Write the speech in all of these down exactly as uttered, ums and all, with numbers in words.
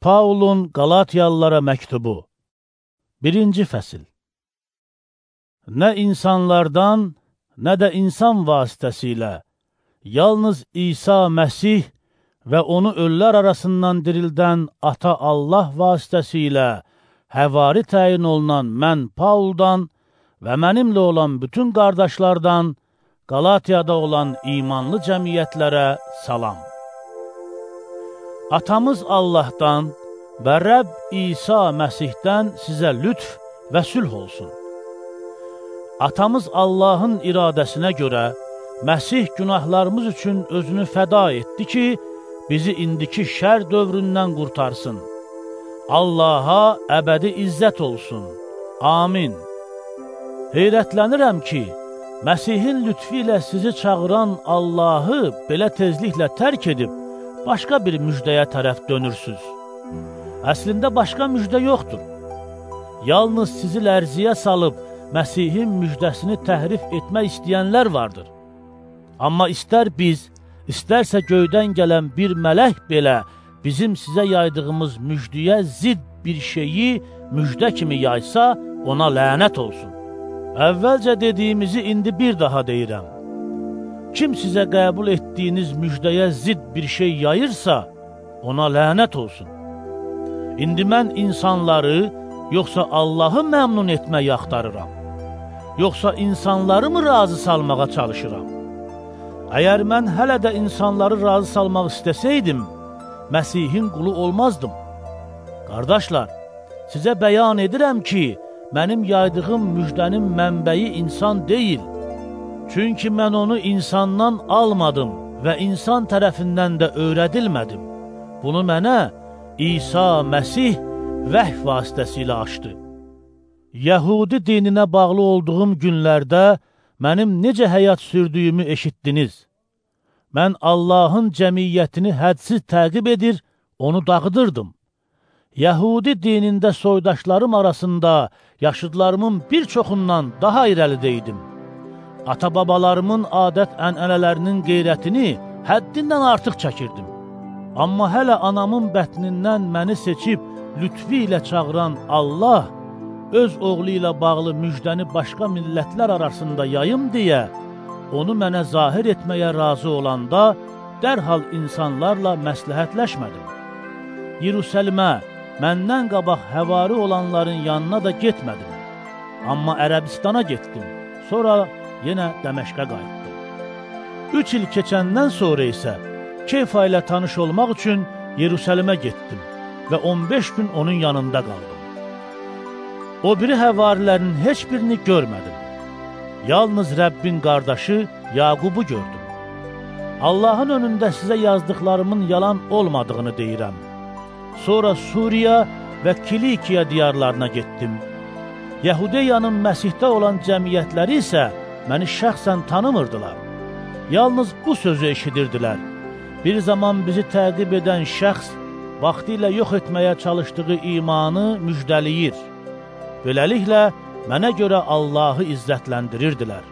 Paulun Qalatiyalılara məktubu birinci fəsil. Nə insanlardan, nə də insan vasitəsilə, yalnız İsa Məsih və onu ölülər arasından dirildən Ata Allah vasitəsilə həvari təyin olunan mən Pauldan və mənimlə olan bütün qardaşlardan Qalatiyada olan imanlı cəmiyyətlərə salam. Atamız Allahdan və Rəbb İsa Məsihdən sizə lütf və sülh olsun. Atamız Allahın iradəsinə görə Məsih günahlarımız üçün özünü fəda etdi ki, bizi indiki şər dövründən qurtarsın. Allaha əbədi izzət olsun. Amin. Heyrətlənirəm ki, Məsihin lütfi ilə sizi çağıran Allahı belə tezliklə tərk edib, başqa bir müjdəyə tərəf dönürsüz. Əslində başqa müjdə yoxdur. Yalnız sizi lərziyə salıb, Məsihin müjdəsini təhrif etmək istəyənlər vardır. Amma istər biz, istərsə göydən gələn bir mələk belə bizim sizə yaydığımız müjdəyə zidd bir şeyi müjdə kimi yaysa, ona lənət olsun. Əvvəlcə dediyimizi indi bir daha deyirəm. Kim sizə qəbul etdiyiniz müjdəyə zidd bir şey yayırsa, ona lənət olsun. İndi mən insanları, yoxsa Allahı məmnun etmək axtarıram? Yoxsa insanları mı razı salmağa çalışıram? Əgər mən hələ də insanları razı salmaq istəsəydim, Məsihin qulu olmazdım. Qardaşlar, sizə bəyan edirəm ki, mənim yaydığım müjdənin mənbəyi insan deyil. Çünki mən onu insandan almadım və insan tərəfindən də öyrədilmədim. Bunu mənə İsa Məsih vəhy vasitəsilə açdı. Yəhudi dininə bağlı olduğum günlərdə mənim necə həyat sürdüyümü eşitdiniz. Mən Allahın cəmiyyətini hədsiz təqib edir, onu dağıdırdım. Yəhudi dinində soydaşlarım arasında yaşıdlarımın bir çoxundan daha irəlidəydim. Ata-babalarımın adət-ənənələrinin qeyrətini həddindən artıq çəkirdim. Amma hələ anamın bətnindən məni seçib lütfi ilə çağıran Allah, öz oğlu ilə bağlı müjdəni başqa millətlər arasında yayım deyə, onu mənə zahir etməyə razı olanda, dərhal insanlarla məsləhətləşmədim. Yerusəlimə, məndən qabaq həvari olanların yanına da getmədim. Amma Ərəbistana getdim, sonra yenə Dəməşqə qayıtdım. Üç il keçəndən sonra isə Keyfa ilə tanış olmaq üçün Yerusəlimə getdim və on beş gün onun yanında qaldım. O biri həvarilərin heç birini görmədim. Yalnız Rəbbin qardaşı Yaqubu gördüm. Allahın önündə sizə yazdıqlarımın yalan olmadığını deyirəm. Sonra Suriya və Kilikiya diyarlarına getdim. Yahudiyanın Məsihdə olan cəmiyyətləri isə məni şəxsən tanımırdılar. Yalnız bu sözü eşidirdilər. Bir zaman bizi təqib edən şəxs vaxtilə yox etməyə çalışdığı imanı müjdəliyir. Beləliklə, mənə görə Allahı izzətləndirirdilər.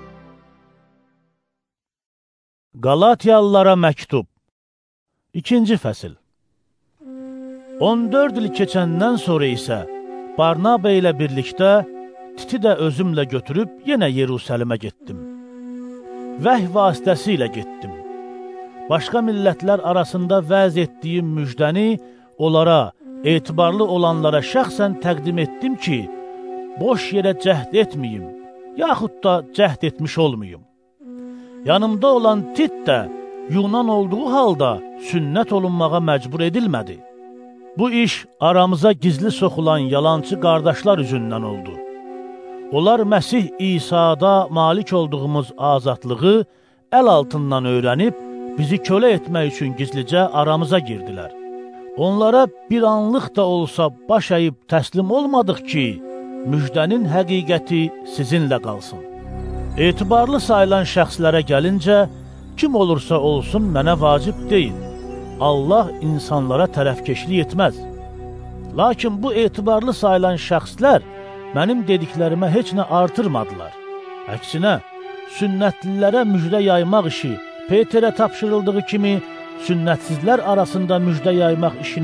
Qalatiyalılara məktub ikinci fəsil. on dörd il keçəndən sonra isə Barnabə ilə birlikdə Titi də özümlə götürüb yenə Yerusəlimə getdim. Vəhy vasitəsilə getdim. Başqa millətlər arasında vəz etdiyim müjdəni onlara, etibarlı olanlara şəxsən təqdim etdim ki, boş yerə cəhd etməyim, yaxud da cəhd etmiş olmayım. Yanımda olan Tit də Yunan olduğu halda sünnət olunmağa məcbur edilmədi. Bu iş aramıza gizli soxulan yalancı qardaşlar üzündən oldu. Onlar Məsih İsa'da malik olduğumuz azadlığı əl altından öyrənib, bizi kölə etmək üçün gizlicə aramıza girdilər. Onlara bir anlıq da olsa baş əyib təslim olmadıq ki, müjdənin həqiqəti sizinlə qalsın. Etibarlı sayılan şəxslərə gəlincə, kim olursa olsun mənə vacib deyil. Allah insanlara tərəfkeşlik etməz. Lakin bu etibarlı sayılan şəxslər mənim dediklərimə heç nə artırmadılar. Əksinə, sünnətlilərə müjdə yaymaq işi Peterə tapşırıldığı kimi, sünnətsizlər arasında müjdə yaymaq işinin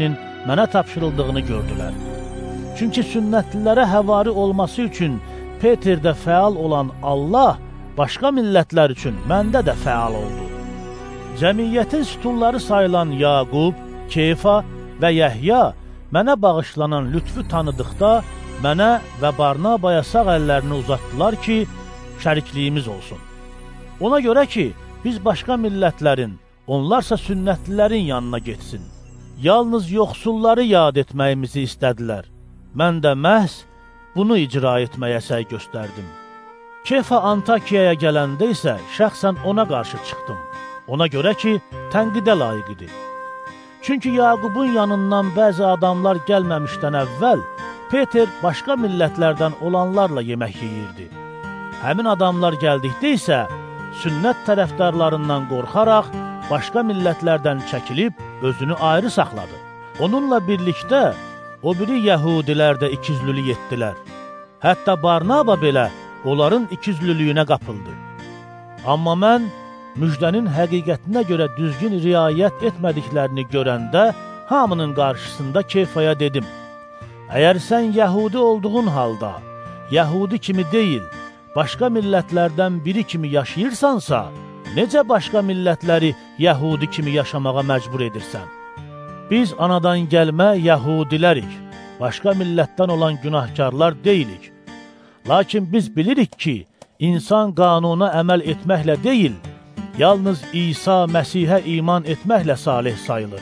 mənə tapşırıldığını gördülər. Çünki sünnətlilərə həvari olması üçün Peterdə fəal olan Allah, başqa millətlər üçün məndə də fəal oldu. Cəmiyyətin sütunları sayılan Yaqub, Keyfa və Yəhya mənə bağışlanan lütfü tanıdıqda mənə və Barnabaya sağ əllərini uzatdılar ki, şərikliyimiz olsun. Ona görə ki, biz başqa millətlərin, onlarsa sünnətlilərin yanına getsin. Yalnız yoxsulları yad etməyimizi istədilər. Mən də məhz bunu icra etməyə səy göstərdim. Kefa Antakiyaya gələndə isə şəxsən ona qarşı çıxdım. Ona görə ki, tənqidə layiq idi. Çünki Yaqubun yanından bəzi adamlar gəlməmişdən əvvəl Peter başqa millətlərdən olanlarla yemək yeyirdi. Həmin adamlar gəldikdə isə sünnət tərəfdarlarından qorxaraq başqa millətlərdən çəkilib özünü ayrı saxladı. Onunla birlikdə o biri yəhudilər də ikizlülük etdilər. Hətta Barnaba belə onların ikizlülüyünə qapıldı. Amma mən müjdənin həqiqətinə görə düzgün riayət etmədiklərini görəndə hamının qarşısında Keyfaya dedim: əgər sən yəhudi olduğun halda, yəhudi kimi deyil, başqa millətlərdən biri kimi yaşayırsansa, necə başqa millətləri yəhudi kimi yaşamağa məcbur edirsən? Biz anadan gəlmə yəhudilərik, başqa millətdən olan günahkarlar deyilik. Lakin biz bilirik ki, insan qanuna əməl etməklə deyil, yalnız İsa Məsihə iman etməklə salih sayılır.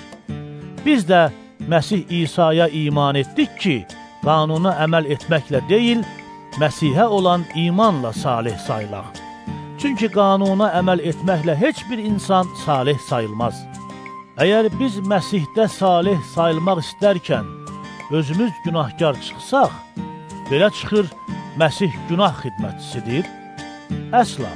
Biz də Məsih İsa'ya iman etdik ki, qanuna əməl etməklə deyil, Məsihə olan imanla salih sayılaq. Çünki qanuna əməl etməklə heç bir insan salih sayılmaz. Əgər biz Məsihdə salih sayılmaq istərkən özümüz günahkar çıxsaq, belə çıxır, Məsih günah xidmətçisidir? Əsla.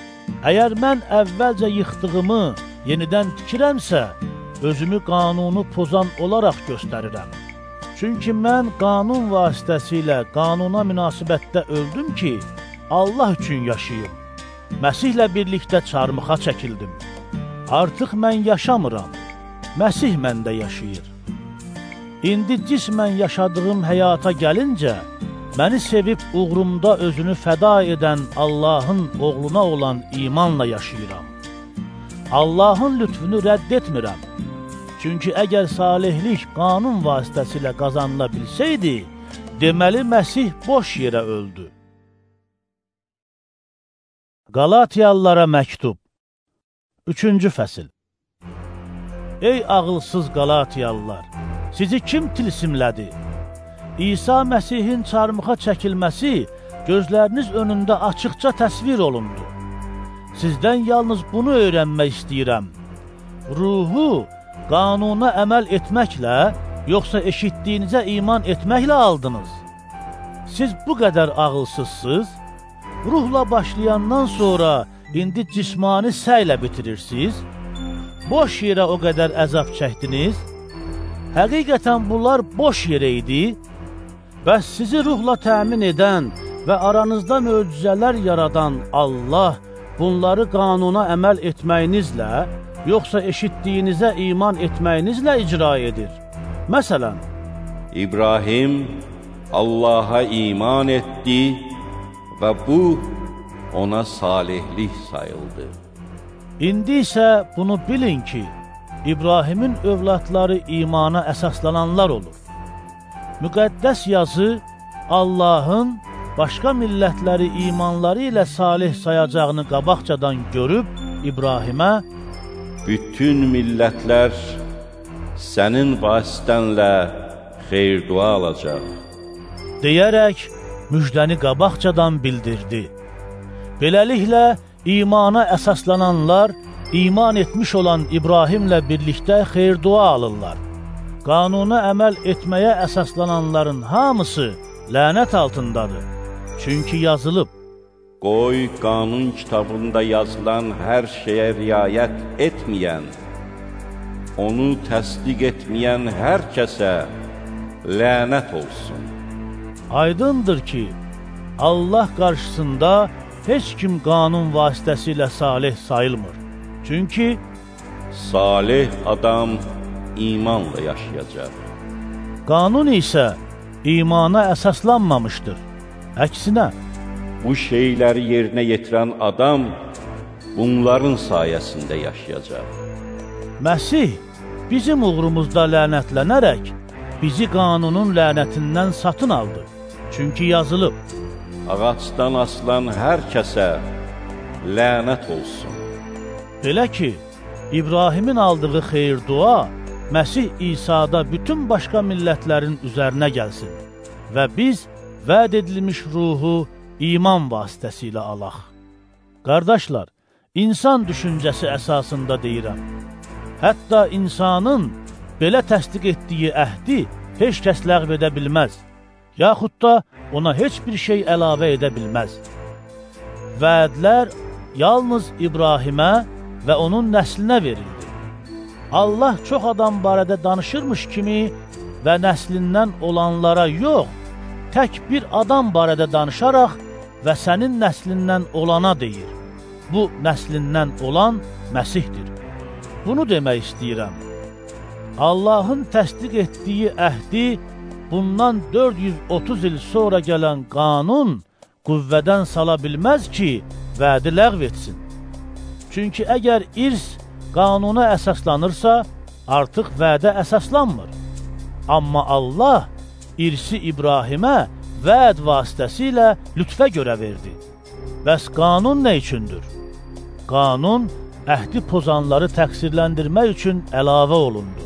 Əgər mən əvvəlcə yıxdığımı yenidən tikirəmsə, özümü qanunu pozan olaraq göstərirəm. Çünki mən qanun vasitəsilə qanuna münasibətdə öldüm ki, Allah üçün yaşayım. Məsihlə birlikdə çarmıxa çəkildim. Artıq mən yaşamıram, Məsih məndə yaşayır. İndi cismən yaşadığım həyata gəlincə, məni sevib uğrumda özünü fəda edən Allahın oğluna olan imanla yaşayıram. Allahın lütfünü rədd etmirəm. Çünki əgər salihlik qanun vasitəsilə qazanıla bilsəydi, deməli Məsih boş yerə öldü. Qalatiyalılara məktub üçüncü fəsil. Ey ağılsız Qalatiyalılar, sizi kim tilsimlədi? İsa Məsihin çarmıxa çəkilməsi gözləriniz önündə açıqca təsvir olundu. Sizdən yalnız bunu öyrənmək istəyirəm. Ruhu qanuna əməl etməklə, yoxsa eşitdiyinizə iman etməklə aldınız? Siz bu qədər ağılsızsınız, ruhla başlayandan sonra indi cismani səylə bitirirsiniz, boş yerə o qədər əzab çəkdiniz, həqiqətən bunlar boş yerə idi, bəs sizi ruhla təmin edən və aranızda möcüzələr yaradan Allah bunları qanuna əməl etməyinizlə, yoxsa eşitdiyinizə iman etməyinizlə icra edir. Məsələn, İbrahim Allaha iman etdi və bu ona salihlik sayıldı. İndi isə bunu bilin ki, İbrahimin övladları imana əsaslananlar olur. Müqəddəs yazı Allahın başqa millətləri imanları ilə salih sayacağını qabaqcadan görüb İbrahimə bütün millətlər sənin vasitənlə xeyir-dua alacaq deyərək müjdəni qabaqcadan bildirdi. Beləliklə, imana əsaslananlar, iman etmiş olan İbrahimlə birlikdə xeyir-dua alırlar. Qanuna əməl etməyə əsaslananların hamısı lənət altındadır. Çünki yazılıb: Qoy qanun kitabında yazılan hər şeyə riayət etməyən, onu təsdiq etməyən hər kəsə lənət olsun. Aydındır ki, Allah qarşısında heç kim qanun vasitəsilə salih sayılmır. Çünki salih adam imanla yaşayacaq. Qanun isə imana əsaslanmamışdır. Əksinə, bu şeyləri yerinə yetirən adam bunların sayəsində yaşayacaq. Məsih bizim uğrumuzda lənətlənərək bizi qanunun lənətindən satın aldı. Çünki yazılıb: ağacdan asılan hər kəsə lənət olsun. Belə ki, İbrahimin aldığı xeyir-dua Məsih İsa'da bütün başqa millətlərin üzərinə gəlsin və biz vəd edilmiş ruhu iman vasitəsilə alaq. Qardaşlar, insan düşüncəsi əsasında deyirəm. Hətta insanın belə təsdiq etdiyi əhdi heç kəs ləğv edə bilməz, yaxud da ona heç bir şey əlavə edə bilməz. Vədlər yalnız İbrahimə və onun nəslinə verildi. Allah çox adam barədə danışırmış kimi və nəslindən olanlara yox, tək bir adam barədə danışaraq və sənin nəslindən olana deyir. Bu, nəslindən olan Məsihdir. Bunu demək istəyirəm. Allahın təsdiq etdiyi əhdi bundan dörd yüz otuz il sonra gələn qanun qüvvədən sala bilməz ki, vədi ləğv etsin. Çünki əgər irs qanuna əsaslanırsa, artıq vədə əsaslanmır. Amma Allah irsi İbrahimə vəd vasitəsilə lütfə görə verdi. Bəs qanun nə üçündür? Qanun, əhdi pozanları təqsirləndirmək üçün əlavə olundu.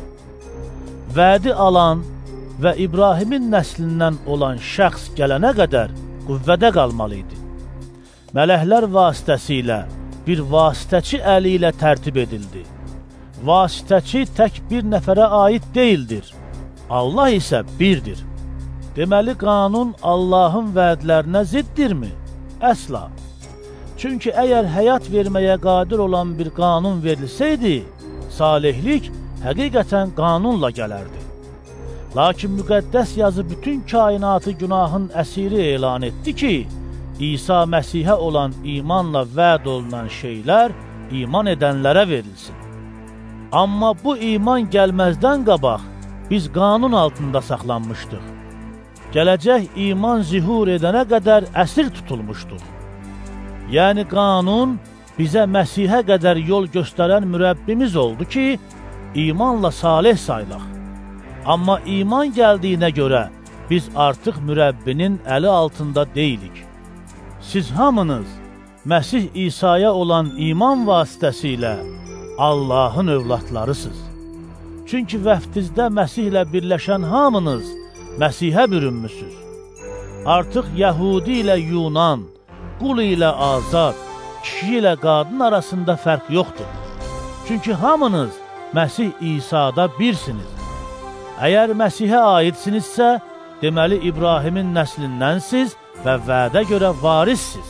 Vədi alan və İbrahimin nəslindən olan şəxs gələnə qədər qüvvədə qalmalı idi. Mələklər vasitəsilə bir vasitəçi əli ilə tərtib edildi. Vasitəçi tək bir nəfərə aid deyildir. Allah isə birdir. Deməli, qanun Allahın vədlərinə ziddirmi? Əsla. Çünki əgər həyat verməyə qadir olan bir qanun verilsəydi, salihlik həqiqətən qanunla gələrdi. Lakin müqəddəs yazı bütün kainatı günahın əsiri elan etdi ki, İsa Məsihə olan imanla vəd olunan şeylər iman edənlərə verilsin. Amma bu iman gəlməzdən qabaq biz qanun altında saxlanmışdıq. Gələcək iman zihur edənə qədər əsir tutulmuşduq. Yəni qanun bizə Məsihə qədər yol göstərən mürəbbimiz oldu ki, imanla salih saylaq. Amma iman gəldiyinə görə biz artıq mürəbbinin əli altında deyilik. Siz hamınız Məsih İsa'ya olan iman vasitəsilə Allahın övladlarısınız. Çünki vəftizdə Məsihlə birləşən hamınız Məsihə bürünmüsünüz. Artıq Yəhudi ilə Yunan, qul ilə azad, kişi ilə qadın arasında fərq yoxdur. Çünki hamınız Məsih İsa'da birsiniz. Əgər Məsihə aidsinizsə, deməli İbrahimin nəslindənsiz və vədə görə varissiniz.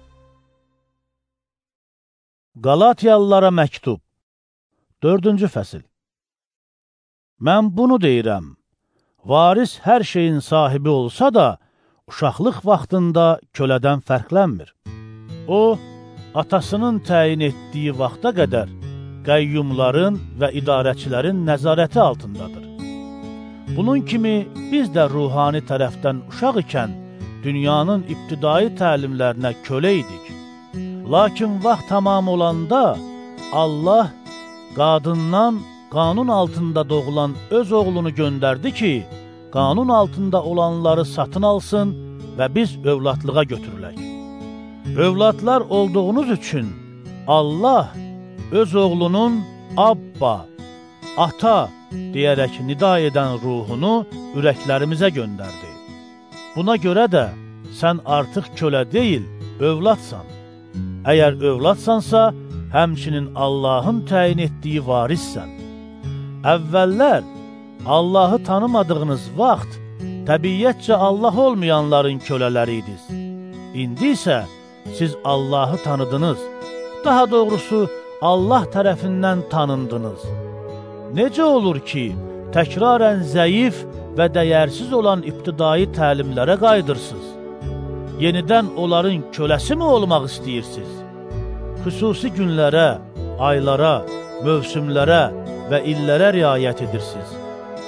Qalatiyalılara məktub dördüncü fəsil. Mən bunu deyirəm, varis hər şeyin sahibi olsa da, uşaqlıq vaxtında kölədən fərqlənmir. O, atasının təyin etdiyi vaxta qədər qəyyumların və idarəçilərin nəzarəti altındadır. Bunun kimi biz də ruhani tərəfdən uşaq ikən dünyanın ibtidai təlimlərinə kölə idik. Lakin vaxt tamam olanda Allah qadından qanun altında doğulan öz oğlunu göndərdi ki, qanun altında olanları satın alsın və biz övladlığa götürülək. Övladlar olduğunuz üçün Allah öz oğlunun Abba, ata deyərək nida edən ruhunu ürəklərimizə göndərdi. Buna görə də sən artıq kölə deyil, övladsan. Əgər övladsansa, həmçinin Allahın təyin etdiyi varissən. Əvvəllər Allahı tanımadığınız vaxt təbiyyətcə Allah olmayanların kölələriydiz. İndi isə siz Allahı tanıdınız, daha doğrusu Allah tərəfindən tanındınız. Necə olur ki, təkrarən zəif və dəyərsiz olan ibtidai təlimlərə qayıdırsınız? Yenidən onların köləsi mi olmaq istəyirsiniz? Xüsusi günlərə, aylara, mövsümlərə və illərə riayət edirsiniz.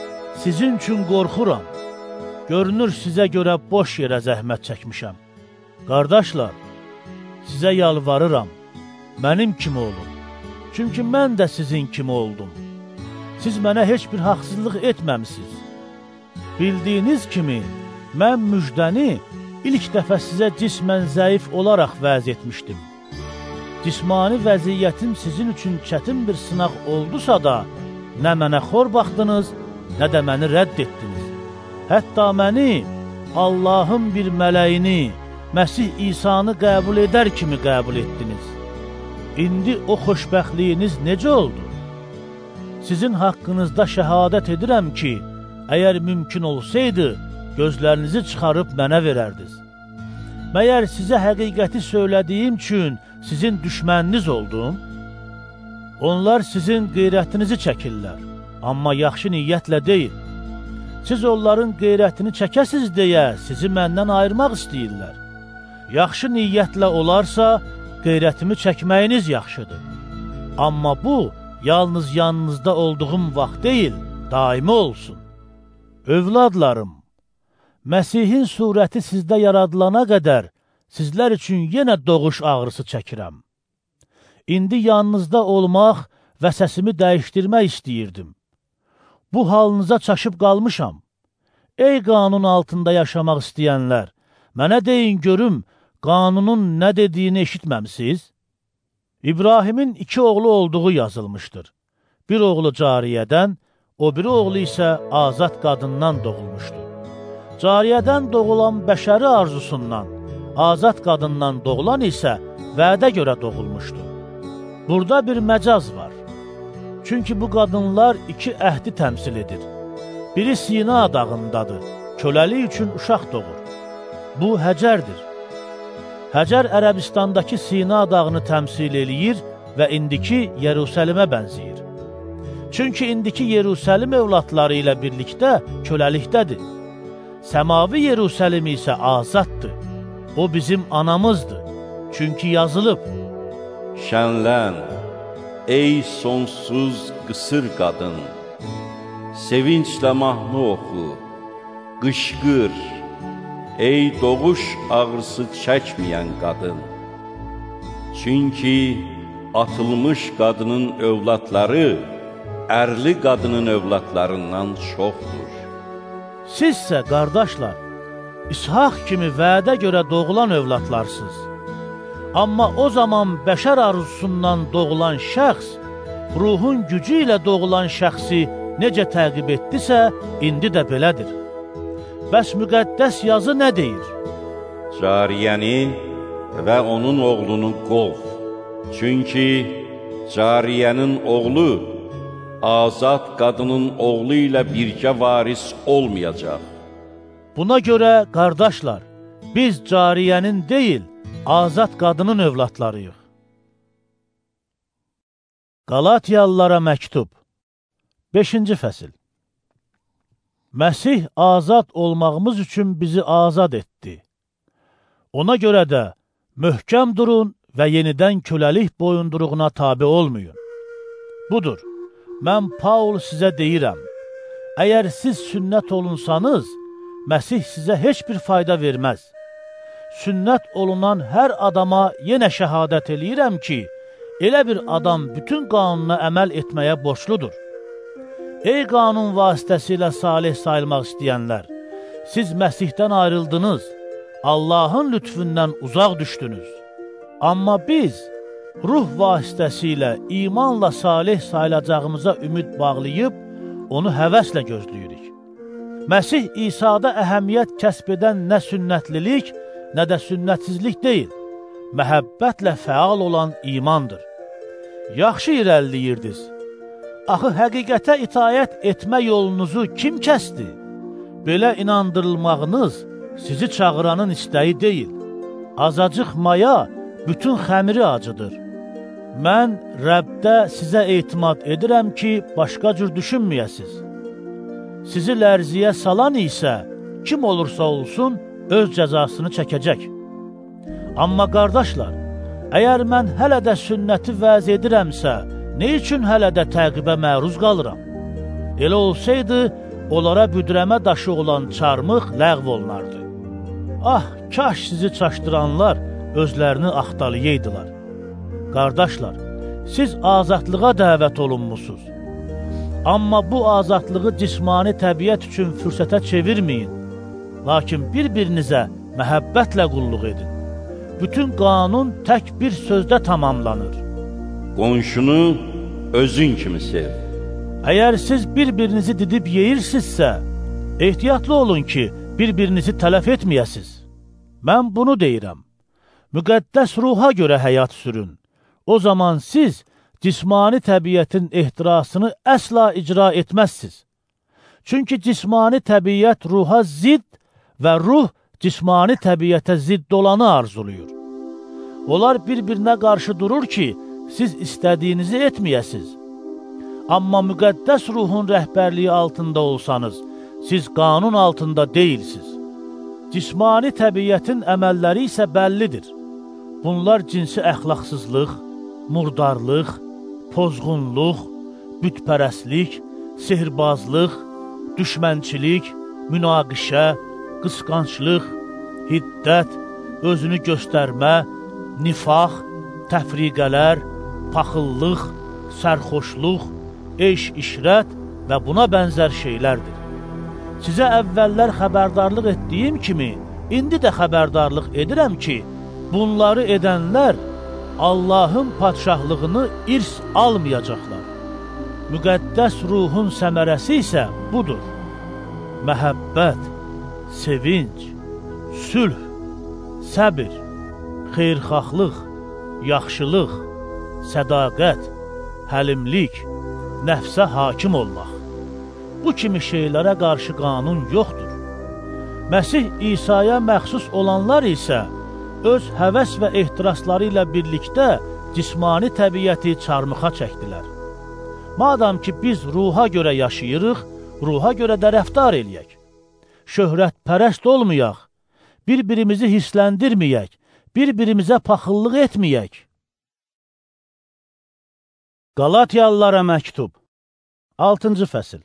Sizin üçün qorxuram. Görünür, sizə görə boş yerə zəhmət çəkmişəm. Qardaşlar, sizə yalvarıram, mənim kimi olun. Çünki mən də sizin kimi oldum. Siz mənə heç bir haqsızlıq etməmisiniz. Bildiyiniz kimi, mən müjdəni ilk dəfə sizə cismən zəif olaraq vəz etmişdim. Cismani vəziyyətim sizin üçün çətin bir sınaq oldusa da, nə mənə xor baxdınız, nə də məni rədd etdiniz. Hətta məni, Allahın bir mələyini, Məsih İsanı qəbul edər kimi qəbul etdiniz. İndi o xoşbəxtliyiniz necə oldu? Sizin haqqınızda şəhadət edirəm ki, əgər mümkün olsaydı, gözlərinizi çıxarıb mənə verərdiniz. Məyər sizə həqiqəti söylədiyim üçün sizin düşməniniz oldum? Onlar sizin qeyrətinizi çəkirlər, amma yaxşı niyyətlə deyil. Siz onların qeyrətini çəkəsiz deyə sizi məndən ayırmaq istəyirlər. Yaxşı niyyətlə olarsa, qeyrətimi çəkməyiniz yaxşıdır. Amma bu, yalnız yanınızda olduğum vaxt deyil, daimi olsun. Övladlarım, Məsihin surəti sizdə yaradılana qədər sizlər üçün yenə doğuş ağrısı çəkirəm. İndi yanınızda olmaq və səsimi dəyişdirmək istəyirdim. Bu halınıza çaşıb qalmışam. Ey qanun altında yaşamaq istəyənlər, mənə deyin görüm, qanunun nə dediyini eşitməmisiz? İbrahimin iki oğlu olduğu yazılmışdır. Bir oğlu cariyədən, o biri oğlu isə azad qadından doğulmuşdur. Cariyədən doğulan bəşəri arzusundan, azad qadından doğulan isə vədə görə doğulmuşdur. Burada bir məcaz var. Çünki bu qadınlar iki əhdi təmsil edir. Biri Sina dağındadır, köləlik üçün uşaq doğur. Bu Həcərdir. Həcər Ərəbistandakı Sina dağını təmsil eləyir və indiki Yerusəlimə bənzəyir. Çünki indiki Yerusəlim övladları ilə birlikdə köləlikdədir. Səmavi Yerusəlim isə azaddır. O bizim anamızdır. Çünki yazılıb. Şənlən, ey sonsuz qısır qadın, sevinclə mahnı oxu, qışqır, ey doğuş ağrısı çəkməyən qadın. Çünki atılmış qadının övladları, ərli qadının övladlarından çoxdur. Sizsə, qardaşlar, İshaq kimi vədə görə doğulan övladlarsınız. Amma o zaman bəşər arzusundan doğulan şəxs, ruhun gücü ilə doğulan şəxsi necə təqib etdisə, indi də belədir. Bəs müqəddəs yazı nə deyir? Cariyəni və onun oğlunu qov. Çünki cariyənin oğlu, azad qadının oğlu ilə birgə varis olmayacaq. Buna görə, qardaşlar, biz cariyənin deyil, azad qadının övladlarıyıq. Qalatiyalılara məktub beşinci fəsil. Məsih azad olmağımız üçün bizi azad etdi. Ona görə də möhkəm durun və yenidən köləlik boyunduruğuna tabe olmayın. Budur, mən Paul sizə deyirəm, əgər siz sünnət olunsanız, Məsih sizə heç bir fayda verməz. Sünnət olunan hər adama yenə şəhadət eləyirəm ki, elə bir adam bütün qanuna əməl etməyə borçludur. Ey qanun vasitəsilə salih sayılmaq istəyənlər, siz Məsihdən ayrıldınız, Allahın lütfündən uzaq düşdünüz. Amma biz ruh vasitəsilə imanla salih sayılacağımıza ümid bağlayıb, onu həvəslə gözləyirik. Məsih İsa'da əhəmiyyət kəsb edən nə sünnətlilik, nə də sünnətsizlik deyil, məhəbbətlə fəal olan imandır. Yaxşı irəliləyirdiniz. Axı, həqiqətə itayət etmə yolunuzu kim kəsdi? Belə inandırılmağınız sizi çağıranın istəyi deyil. Azacıq maya bütün xəmiri acıdır. Mən Rəbdə sizə etimad edirəm ki, başqa cür düşünməyəsiz. Sizi lərziyə salan isə kim olursa olsun öz cəzasını çəkəcək. Amma qardaşlar, əgər mən hələ də sünnəti vəz edirəmsə, nə üçün hələ də təqibə məruz qalıram? Elə olsaydı, onlara büdrəmə daşı olan çarmıq ləğv olunardı. Ah, kaş sizi çaşdıranlar özlərini axtalayaydılar. Qardaşlar, siz azadlığa dəvət olunmusunuz. Amma bu azadlığı cismani təbiət üçün fürsətə çevirməyin. Lakin bir-birinizə məhəbbətlə qulluq edin. Bütün qanun tək bir sözdə tamamlanır. Qonşunu özün kimi sev. Əgər siz bir-birinizi didib yeyirsinizsə, ehtiyatlı olun ki, bir-birinizi tələf etməyəsiz. Mən bunu deyirəm. Müqəddəs ruha görə həyat sürün. O zaman siz cismani təbiətin ehtirasını əsla icra etməzsiniz. Çünki cismani təbiət ruha zidd və ruh cismani təbiətə zidd olanı arzuluyur. Onlar bir-birinə qarşı durur ki, siz istədiyinizi etməyəsiz. Amma müqəddəs ruhun rəhbərliyi altında olsanız, siz qanun altında deyilsiz. Cismani təbiətin əməlləri isə bəllidir. Bunlar cinsi əxlaqsızlıq, murdarlıq, pozğunluq, bütpərəstlik, sihirbazlıq, düşmənçilik, münaqişə, qısqanclıq, hiddət, özünü göstərmə, nifaq, təfriqələr, paxıllıq, sərxoşluq, eş-işrət və buna bənzər şeylərdir. Sizə əvvəllər xəbərdarlıq etdiyim kimi, indi də xəbərdarlıq edirəm ki, bunları edənlər Allahın padşahlığını irs almayacaqlar. Müqəddəs ruhun səmərəsi isə budur. Məhəbbət, sevinc, sülh, səbir, xeyrxahlıq, yaxşılıq, sədaqət, həlimlik, nəfsə hakim olmaq. Bu kimi şeylərə qarşı qanun yoxdur. Məsih İsa'ya məxsus olanlar isə öz həvəs və ehtirasları ilə birlikdə cismani təbiəti çarmıxa çəkdilər. Madam ki, biz ruha görə yaşayırıq, ruha görə də rəftar eləyək. Şöhrətpərəst olmayaq, bir-birimizi hissləndirməyək, bir-birimizə paxıllıq etməyək. Qalatiyalılara məktub altıncı fəsil.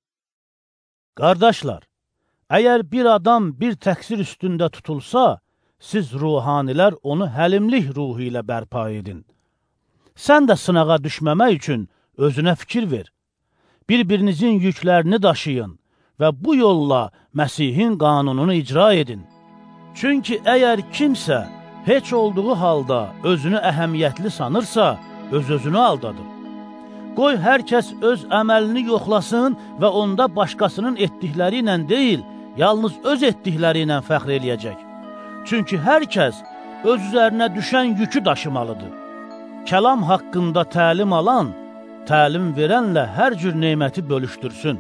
Qardaşlar, əgər bir adam bir təqsir üstündə tutulsa, siz ruhanilər onu həlimlik ruhu ilə bərpa edin. Sən də sınağa düşməmək üçün özünə fikir ver. Bir-birinizin yüklərini daşıyın və bu yolla Məsihin qanununu icra edin. Çünki əgər kimsə heç olduğu halda özünü əhəmiyyətli sanırsa, öz-özünü aldadır. Qoy hər kəs öz əməlini yoxlasın və onda başqasının etdikləri ilə deyil, yalnız öz etdikləri ilə fəxr eləyəcək. Çünki hər kəs öz üzərinə düşən yükü daşımalıdır. Kəlam haqqında təlim alan, təlim verənlə hər cür neməti bölüşdürsün.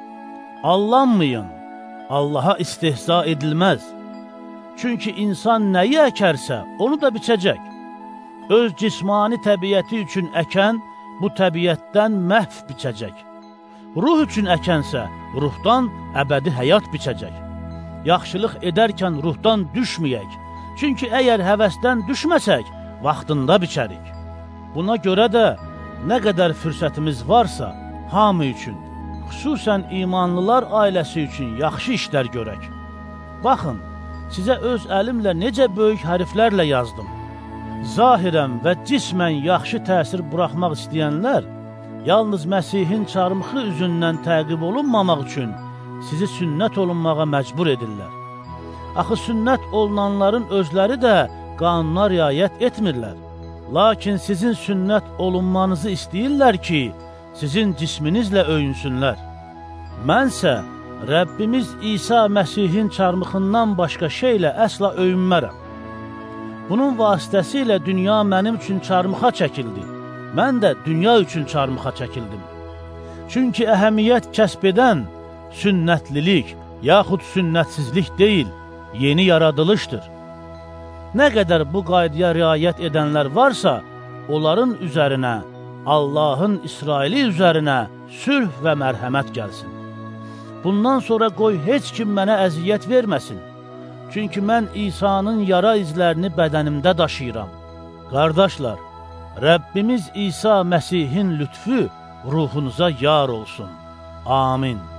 Allanmayın, Allaha istehza edilməz. Çünki insan nəyi əkərsə, onu da biçəcək. Öz cismani təbiəti üçün əkən, bu təbiətdən məhv biçəcək. Ruh üçün əkənsə, ruhdan əbədi həyat biçəcək. Yaxşılıq edərkən ruhdan düşməyək. Çünki əgər həvəsdən düşməsək, vaxtında biçərik. Buna görə də nə qədər fürsətimiz varsa, hamı üçün, xüsusən imanlılar ailəsi üçün yaxşı işlər görək. Baxın, sizə öz əlimlə necə böyük hərflərlə yazdım. Zahirən və cismən yaxşı təsir buraxmaq istəyənlər, yalnız Məsihin çarmıxı üzündən təqib olunmamaq üçün sizi sünnət olunmağa məcbur edirlər. Axı sünnət olunanların özləri də qanuna riayət etmirlər. Lakin sizin sünnət olunmanızı istəyirlər ki, sizin cisminizlə öyünsünlər. Mənsə Rəbbimiz İsa Məsihin çarmıxından başqa şeylə əsla öyünmərəm. Bunun vasitəsilə dünya mənim üçün çarmıxa çəkildi. Mən də dünya üçün çarmıxa çəkildim. Çünki əhəmiyyət kəsb edən sünnətlilik yaxud sünnətsizlik deyil, yeni yaradılışdır. Nə qədər bu qaydaya riayət edənlər varsa, onların üzərinə, Allahın İsraili üzərinə sülh və mərhəmət gəlsin. Bundan sonra qoy heç kim mənə əziyyət verməsin. Çünki mən İsa'nın yara izlərini bədənimdə daşıyıram. Qardaşlar, Rəbbimiz İsa Məsihin lütfü ruhunuza yar olsun. Amin.